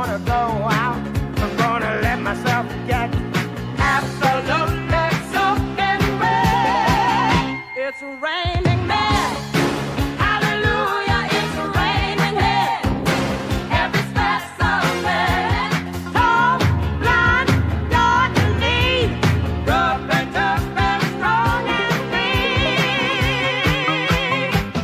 gonna go out. I'm gonna let myself get absolutely soaking wet. It's raining men.